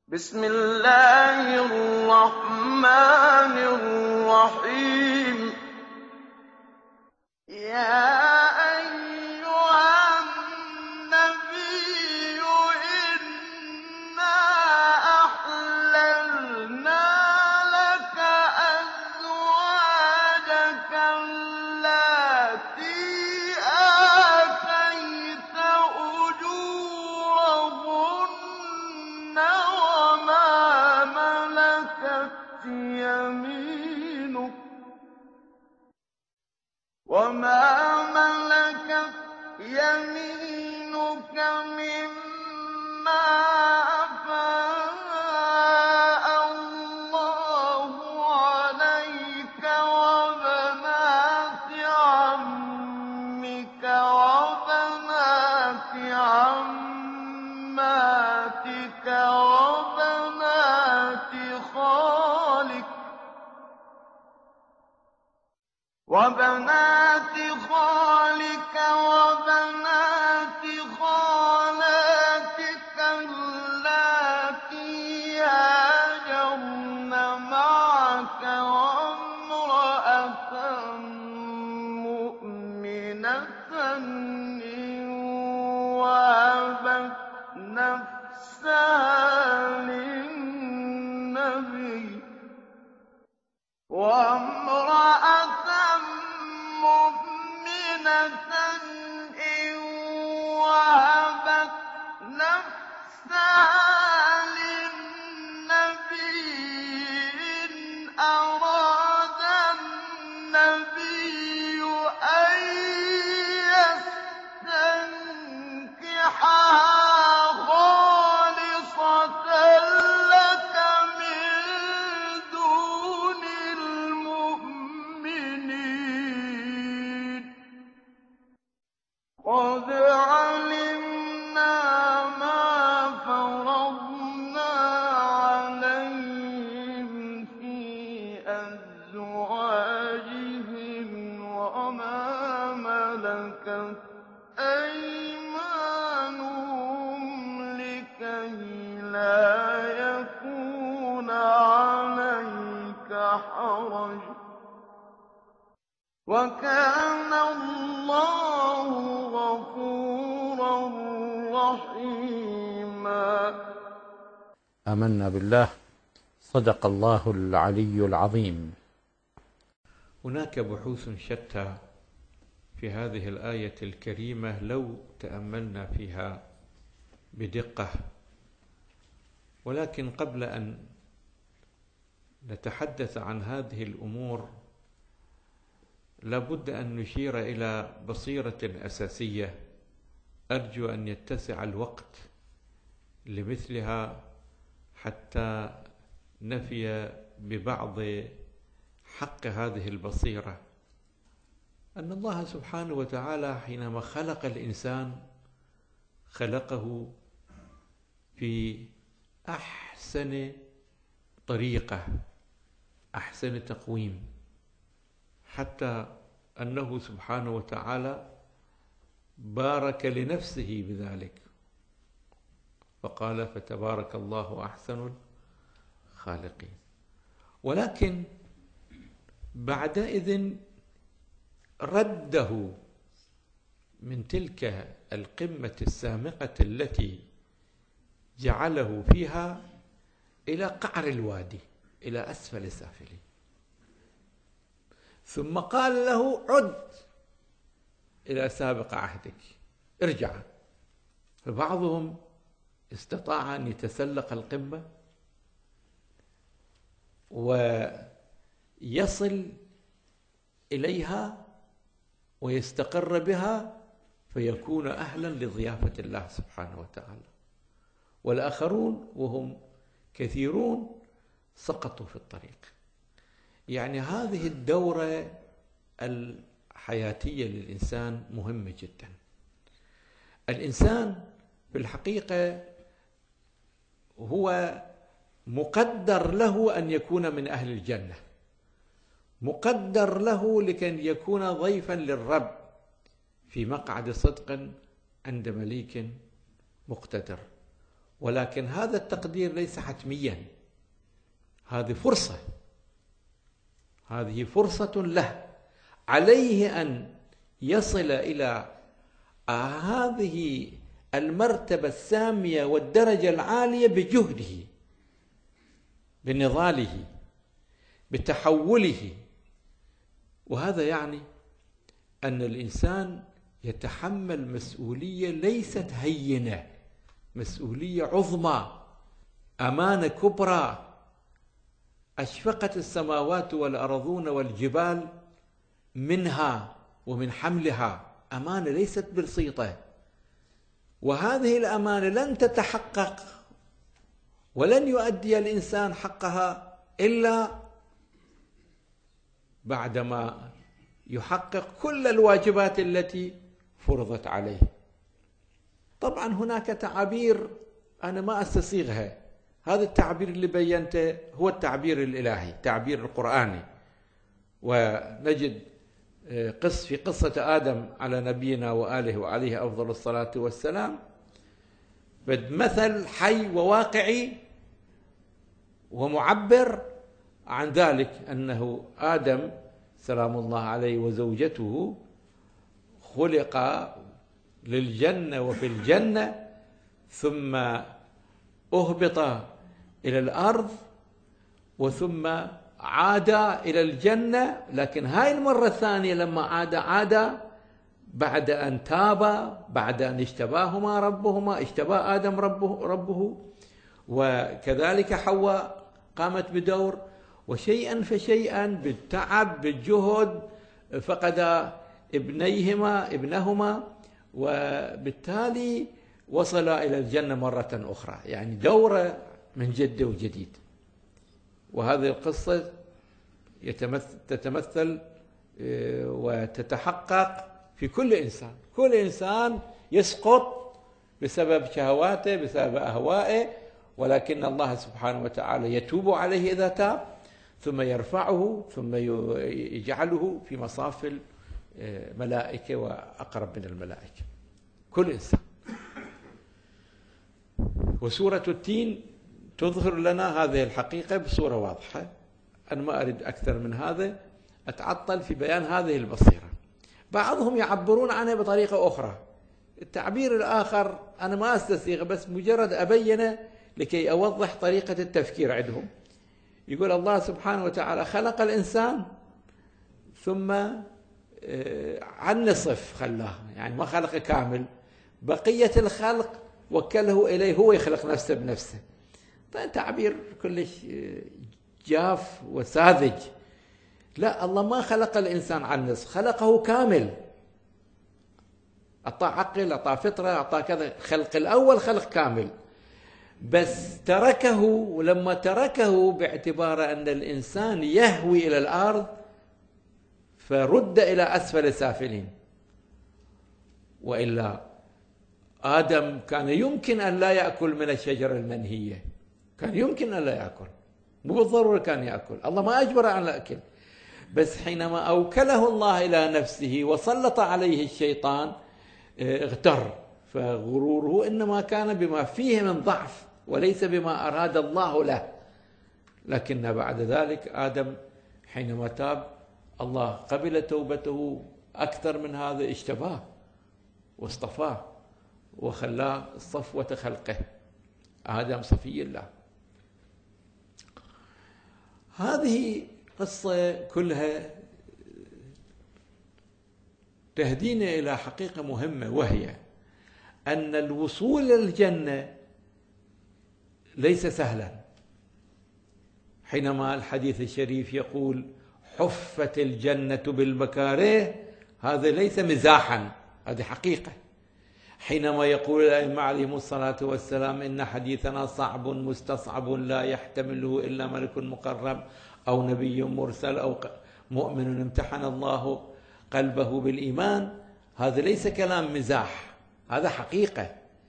بسم الله الرحمن الرحيم يا أيها النبي إنا أحللنا لك أزواجك اللاتي آتيت أجورهن وما ملكت يمينك مما أفاء الله عليك وبنات عمك وبنات عماتك وبنات خالك وبنات خالاتك اللاتي هاجرن معك وامرأة مؤمنة إن وهبت نفسها للنبي وامرأة مؤمنة إن وهبت نفسها للنبي إن أراد النبي أن يستنكحها خالصة لك من دون المؤمنين قد علمنا ما فرضنا عليهم في أزواجهم وما ملكت أيمانهم لكي لا يكون عليك حرج وكان الله غفورا رحيما. آمنا بالله. صدق الله العلي العظيم. هناك بحوث شتى في هذه الآية الكريمة لو تأملنا فيها بدقة، ولكن قبل أن نتحدث عن هذه الأمور لابد أن نشير إلى بصيرة أساسية أرجو أن يتسع الوقت لمثلها حتى نفي ببعض حق هذه البصيرة. أن الله سبحانه وتعالى حينما خلق الإنسان خلقه في أحسن طريقة، أحسن تقويم، حتى أنه سبحانه وتعالى بارك لنفسه بذلك فقال فتبارك الله أحسن الخالقين. ولكن بعدئذ رده من تلك القمة السامقة التي جعله فيها إلى قعر الوادي، إلى أسفل سافلين، ثم قال له عد إلى سابق عهدك، ارجع. فبعضهم استطاع أن يتسلق القمة ويصل إليها ويستقر بها فيكون أهلا لضيافة الله سبحانه وتعالى، والآخرون وهم كثيرون سقطوا في الطريق. يعني هذه الدورة الحياتية للإنسان مهمة جدا. الإنسان في الحقيقة هو مقدر له أن يكون من أهل الجنة، مقدر له لكي يكون ضيفا للرب في مقعد صدق عند مليك مقتدر. ولكن هذا التقدير ليس حتميا، هذه فرصة، هذه فرصة له، عليه أن يصل إلى هذه المرتبة السامية والدرجة العالية بجهده، بنضاله، بتحوله. وهذا يعني أن الإنسان يتحمل مسؤولية ليست هينة، مسؤولية عظمى، أمانة كبرى. أشفقت السماوات والأرضون والجبال منها ومن حملها، أمانة ليست بسيطة. وهذه الأمانة لن تتحقق ولن يؤدي الإنسان حقها إلا بعدما يحقق كل الواجبات التي فرضت عليه. طبعا هناك تعابير أنا ما أستسيغها، هذا التعبير اللي بينته هو التعبير الإلهي، التعبير القرآني. ونجد في قصة آدم على نبينا وآله وعليه أفضل الصلاة والسلام مثل حي وواقعي ومعبر عن ذلك، أنه آدم سلام الله عليه وزوجته خلق للجنة وفي الجنة، ثم أهبط إلى الأرض، وثم عاد إلى الجنة. لكن هاي المرة الثانية لما عاد بعد أن تاب، بعد أن اشتبى آدم ربه، وكذلك حواء قامت بدور، وشيئا فشيئا بالتعب بالجهد فقد ابنهما، وبالتالي وصل إلى الجنة مرة أخرى، يعني دورة من جد وجديد. وهذه القصة تتمثل وتتحقق في كل إنسان. كل إنسان يسقط بسبب شهواته، بسبب أهوائه، ولكن الله سبحانه وتعالى يتوب عليه إذا تاب، ثم يرفعه، ثم يجعله في مصاف الملائكة وأقرب من الملائكة، كل إنسان. وسورة التين تظهر لنا هذه الحقيقة بصورة واضحة. أنا ما أريد أكثر من هذا، أتعطل في بيان هذه البصيرة. بعضهم يعبرون عنها بطريقة أخرى، التعبير الآخر أنا ما أستسيغ، بس مجرد أبينه لكي أوضح طريقة التفكير عندهم. يقول الله سبحانه وتعالى خلق الإنسان ثم عن نصف خلاه، يعني ما خلق كامل، بقية الخلق وكله إليه، هو يخلق نفسه بنفسه. طيب تعبير كلش جاف وساذج. لا، الله ما خلق الإنسان عن نصف، خلقه كامل، أعطاه عقل، أعطاه فطرة، أعطاه كذا. خلق الأول خلق كامل، بس تركه، ولما تركه باعتبار أن الإنسان يهوي إلى الأرض فرد إلى أسفل سافلين. وإلا آدم كان يمكن أن لا يأكل من الشجرة المنهية، كان يمكن أن لا يأكل، مو بالضرورة كان يأكل، الله ما أجبر على الأكل. بس حينما أوكله الله إلى نفسه وسلط عليه الشيطان اغتر، فغروره إنما كان بما فيه من ضعف وليس بما أراد الله له. لكن بعد ذلك آدم حينما تاب الله قبل توبته، أكثر من هذا اجتباه واصطفاه وخلاه صفوة خلقه، آدم صفي الله. هذه قصة كلها تهدينا إلى حقيقة مهمة، وهي أن الوصول إلى الجنة ليس سهلا. حينما الحديث الشريف يقول حفت الجنة بالمكاره، هذا ليس مزاحا، هذه حقيقة. حينما يقول الأئمة عليهم الصلاة والسلام إن حديثنا صعب مستصعب لا يحتمله إلا ملك مقرب أو نبي مرسل أو مؤمن امتحن الله قلبه بالإيمان، هذا ليس كلام مزاح، هذا حقيقة.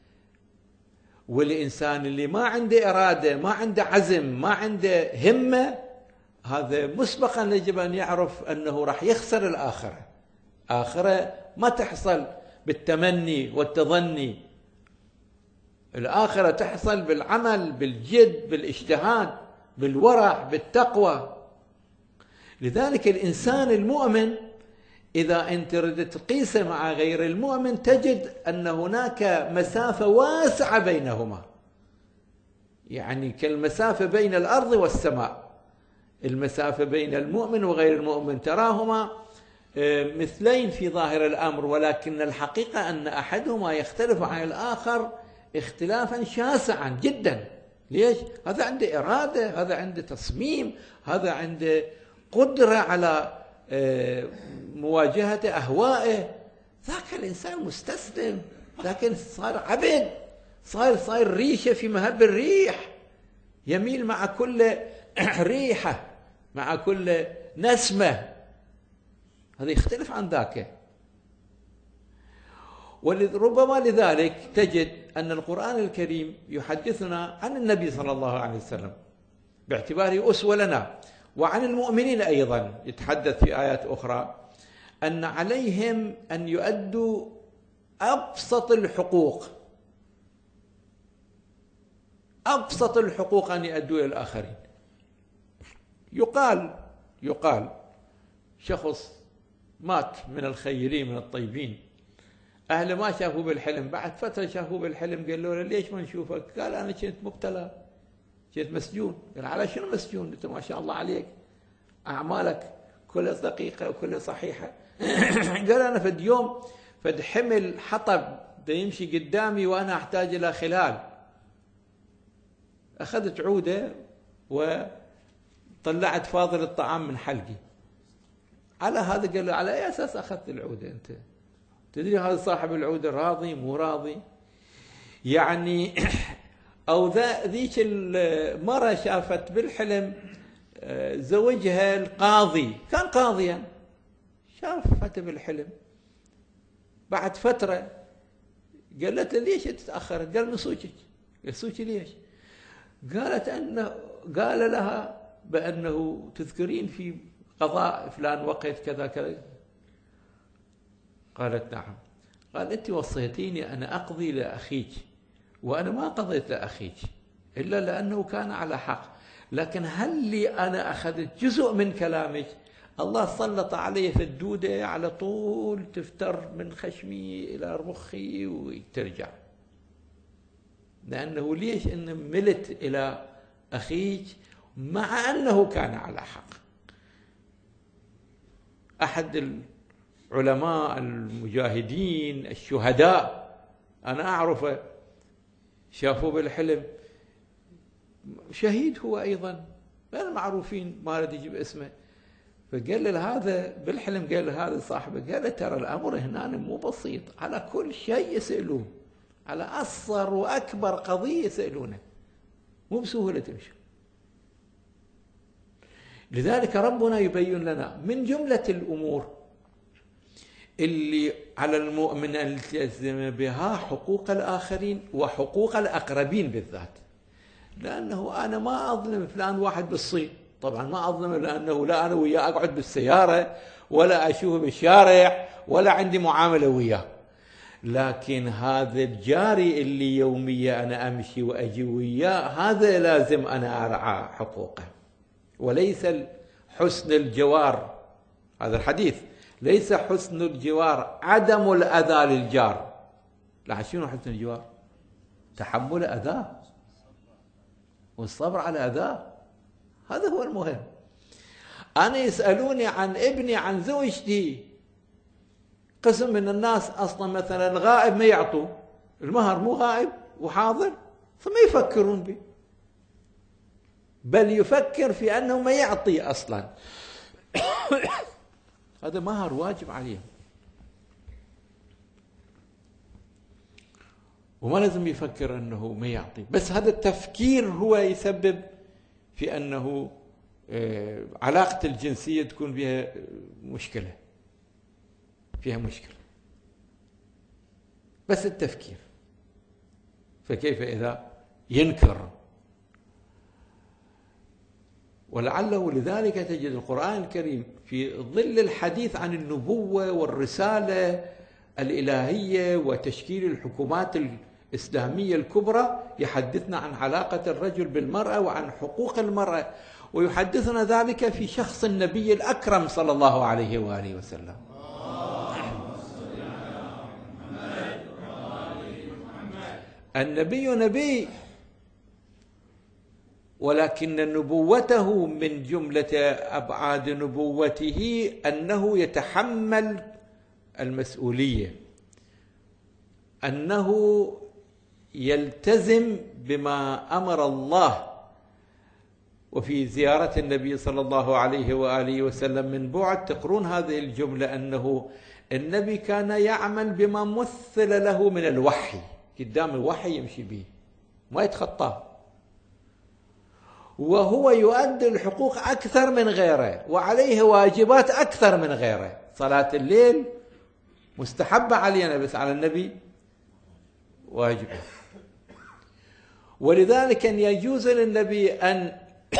والإنسان اللي ما عنده إرادة، ما عنده عزم، ما عنده همة، هذا مسبقا يجب أن يعرف أنه راح يخسر الآخرة. آخرة ما تحصل بالتمني والتظني، الآخرة تحصل بالعمل، بالجد، بالاجتهاد، بالورع، بالتقوى. لذلك الإنسان المؤمن إذا أنت تريد تقيسه مع غير المؤمن تجد أن هناك مسافة واسعة بينهما، يعني كالمسافة بين الأرض والسماء. المسافة بين المؤمن وغير المؤمن تراهما مثلين في ظاهر الأمر، ولكن الحقيقة أن أحدهما يختلف عن الآخر اختلافا شاسعا جدا. ليش؟ هذا عنده إرادة، هذا عنده تصميم، هذا عنده قدرة على مواجهة أهوائه. ذاك الإنسان مستسلم، لكن صار عبد، صار ريشة في مهب الريح، يميل مع كل ريحة، مع كل نسمة. هذا يختلف عن ذاك. وربما لذلك تجد أن القرآن الكريم يحدثنا عن النبي صلى الله عليه وسلم باعتباره أسوة لنا، وعن المؤمنين أيضا يتحدث في آيات أخرى أن عليهم أن يؤدوا أبسط الحقوق، أبسط الحقوق أن يؤدوا إلى الآخرين. يقال شخص مات من الخيرين من الطيبين، أهله ما شافوه بالحلم، بعد فترة شافوه بالحلم، قالوا له ليش ما نشوفك؟ قال أنا كنت مبتلى، كنت مسجون. قال على شنو مسجون؟ أنت ما شاء الله عليك أعمالك كلها دقيقة وكلها صحيحة. قال أنا فد يوم فد حمل حطب دا يمشي قدامي وأنا أحتاج إلى خلال، أخذت عودة وطلعت فاضل الطعام من حلقي. على هذا قال له على أي أساس أخذت العودة أنت؟ تدري هذا صاحب العودة راضي مو راضي؟ يعني أو ذيك المرة شافت بالحلم زوجها القاضي، كان قاضيا، شافته بالحلم بعد فترة قالت له ليش تتأخرت؟ قال من سوتك. قال سوتي ليش؟ قالت أنه قال لها بأنه تذكرين في قضاء فلان وقت كذا كذا. قالت نعم. قال أنت وصيتيني أنا أقضي لأخيك، وأنا ما قضيت لأخيك إلا لأنه كان على حق، لكن هل لي أنا أخذت جزء من كلامك؟ الله سلط علي في الدودة على طول تفتر من خشمي إلى رمخي وترجع، لأنه ليش إن ملت إلى أخيك مع أنه كان على حق. أحد العلماء المجاهدين الشهداء أنا أعرفه، شافوه بالحلم، شهيد هو أيضا من المعروفين، ما أريد يجيب اسمه، فقال له هذا بالحلم، قال له هذا صاحبه، قال له ترى الأمر هنا مو بسيط، على كل شيء يسألون، على أصغر وأكبر قضية يسألونه، مو بسهولة تمشي. لذلك ربنا يبين لنا من جملة الأمور اللي على المؤمن أن يلتزم بها حقوق الآخرين وحقوق الأقربين بالذات. لأنه أنا ما أظلم فلان واحد بالصين، طبعا ما أظلمه لأنه لا أنا وياه أقعد بالسيارة ولا أشوفه بالشارع ولا عندي معاملة وياه، لكن هذا الجاري اللي يوميا أنا أمشي وأجي وياه هذا لازم أنا أرعى حقوقه. وليس حسن الجوار، هذا الحديث، ليس حسن الجوار عدم الأذى للجار. لا، شنو حسن الجوار؟ تحمل أذاه والصبر على أذاه، هذا هو المهم. أنا يسألوني عن ابني عن زوجتي، قسم من الناس أصلا مثلا الغائب ما يعطوا المهر، مو غائب وحاضر فما يفكرون به، بل يفكر في أنه ما يعطي أصلا. هذا مهر واجب عليه، وما لازم يفكر أنه ما يعطي، بس هذا التفكير هو يسبب في أنه علاقة الجنسية تكون بها مشكلة، فيها مشكلة، بس التفكير. فكيف إذا ينكر؟ ولعله لذلك تجد القرآن الكريم في ظل الحديث عن النبوة والرسالة الإلهية وتشكيل الحكومات الإسلامية الكبرى يحدثنا عن علاقة الرجل بالمرأة وعن حقوق المرأة، ويحدثنا ذلك في شخص النبي الأكرم صلى الله عليه وآله وسلم. النبي نبي، ولكن نبوته من جملة أبعاد نبوته أنه يتحمل المسؤولية، أنه يلتزم بما أمر الله. وفي زيارة النبي صلى الله عليه وآله وسلم من بعد تقرون هذه الجملة، أنه النبي كان يعمل بما مثل له من الوحي، قدام الوحي يمشي به ما يتخطاه، وهو يؤدي الحقوق أكثر من غيره، وعليه واجبات أكثر من غيره. صلاة الليل مستحبة علينا، بس على النبي واجبة. ولذلك أن يجوز للنبي أن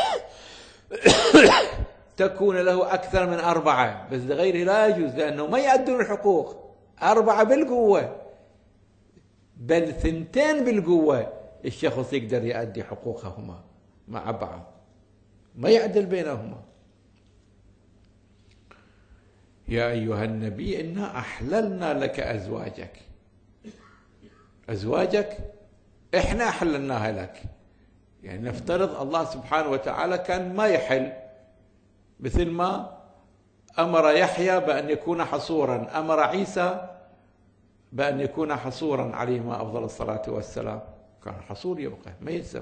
تكون له أكثر من 4، بس لغيره لا يجوز، لأنه ما يؤدون الحقوق. 4 بالقوة، بل 2 بالقوة الشخص يقدر يؤدي حقوقهما مع بعض، ما يعدل بينهما. يا أيها النبي إنا أحللنا لك أزواجك. أزواجك إحنا أحللناها لك، يعني نفترض الله سبحانه وتعالى كان ما يحل، مثل ما أمر يحيى بأن يكون حصورا، أمر عيسى بأن يكون حصورا عليهما أفضل الصلاة والسلام، كان حصور يبقى ما يتزوج،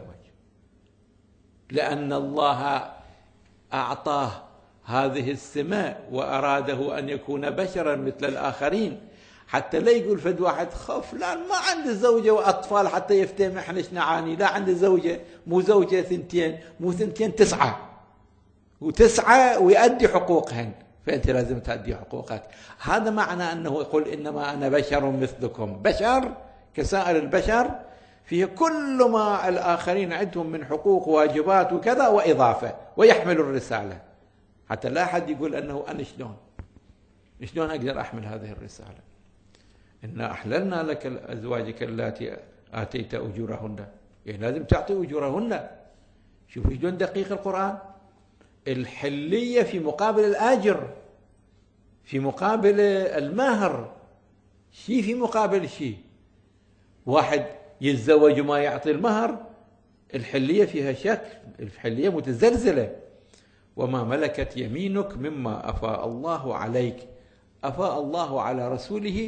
لأن الله أعطاه هذه السماء وأراده أن يكون بشرا مثل الآخرين، حتى لا يقول فد واحد خف لا ما عنده زوجة وأطفال حتى يفتهم إحنا إيش نعاني، لا عنده زوجة، مو زوجة 2 مو 2 9 و9 ويؤدي حقوقهن، فأنت لازم تؤدي حقوقك. هذا معنى أنه يقول إنما أنا بشر مثلكم، بشر كسائر البشر، فيه كل ما الآخرين عندهم من حقوق وواجبات وكذا وإضافة، ويحمل الرسالة، حتى لا أحد يقول أنه أنا شلون أقدر أحمل هذه الرسالة. إنا أحللنا لك أزواجك اللاتي آتيت أجورهن، يعني لازم تعطي أجورهن. شوفوا شلون دقيق القرآن، الحلية في مقابل الآجر، في مقابل المهر، شيء في مقابل شيء. واحد يتزوج وما يعطي المهر، الحلية فيها شك، الحلية متزلزلة. وما ملكت يمينك مما أفاء الله عليك، أفاء الله على رسوله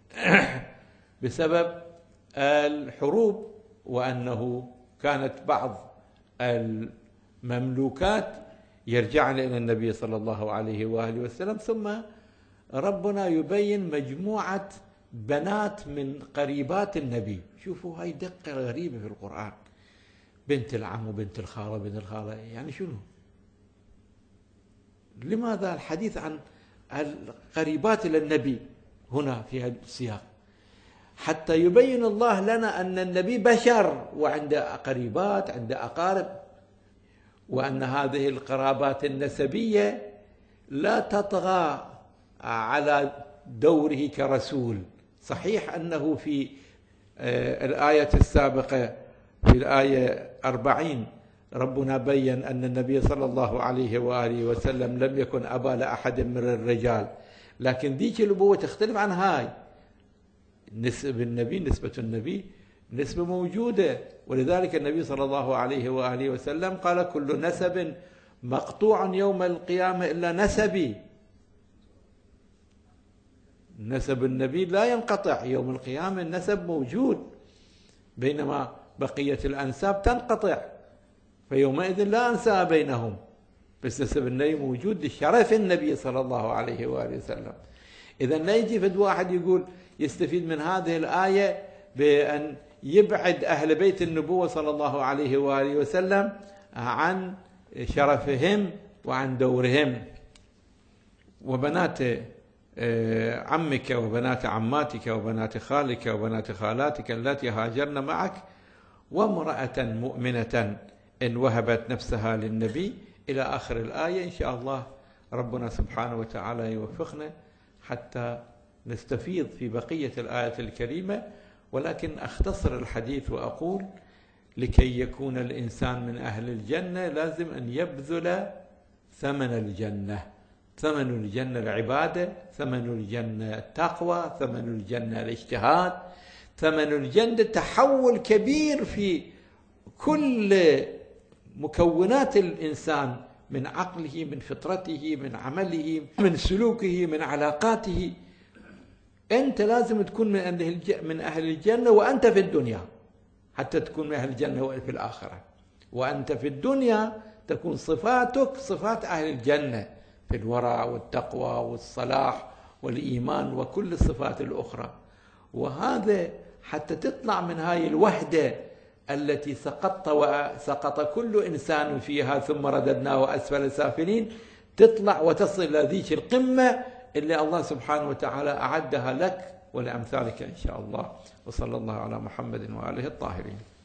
بسبب الحروب، وأنه كانت بعض المملوكات يرجعن إلى النبي صلى الله عليه وآله وسلم. ثم ربنا يبين مجموعة بنات من قريبات النبي. شوفوا هاي دقة غريبة في القرآن، بنت العم وبنت الخالة وبنت الخالة، يعني شنو؟ لماذا الحديث عن القريبات للنبي هنا في هذا السياق؟ حتى يبين الله لنا أن النبي بشر وعنده قريبات، عنده أقارب، وأن هذه القرابات النسبية لا تطغى على دوره كرسول. صحيح أنه في الآية السابقة في الآية 40 ربنا بين أن النبي صلى الله عليه وآله وسلم لم يكن أبا لأحد من الرجال، لكن ذيك الأبوة تختلف عن هاي. نسب النبي، نسبة النبي نسبة موجودة، ولذلك النبي صلى الله عليه وآله وسلم قال كل نسب مقطوع يوم القيامة إلا نسبي. نسب النبي لا ينقطع يوم القيامة، النسب موجود، بينما بقية الأنساب تنقطع، فيومئذ لا أنساب بينهم، بس نسب النبي موجود لشرف النبي صلى الله عليه وآله وسلم. إذا لا يجي فد واحد يقول يستفيد من هذه الآية بأن يبعد أهل بيت النبوة صلى الله عليه وآله وسلم عن شرفهم وعن دورهم. وبنات عمك وبنات عماتك وبنات خالك وبنات خالاتك التي هاجرن معك وامرأة مؤمنة إن وهبت نفسها للنبي إلى آخر الآية. إن شاء الله ربنا سبحانه وتعالى يوفقنا حتى نستفيض في بقية الآية الكريمة ولكن أختصر الحديث وأقول لكي يكون الإنسان من أهل الجنة لازم أن يبذل ثمن الجنة. ثمن الجنة العبادة، ثمن الجنة التقوى، ثمن الجنة الاجتهاد، ثمن الجنة تحول كبير في كل مكونات الإنسان، من عقله، من فطرته، من عمله، من سلوكه، من علاقاته. أنت لازم تكون من أهل الجنة وأنت في الدنيا حتى تكون من أهل الجنة في الآخرة. وأنت في الدنيا تكون صفاتك صفات أهل الجنة في الورع والتقوى والصلاح والإيمان وكل الصفات الأخرى. وهذا حتى تطلع من هاي الوحدة التي سقط كل إنسان فيها ثم رددناه أسفل سافلين، تطلع وتصل إلى ذيك القمة اللي الله سبحانه وتعالى أعدها لك ولأمثالك إن شاء الله. وصلى الله على محمد وآله الطاهرين.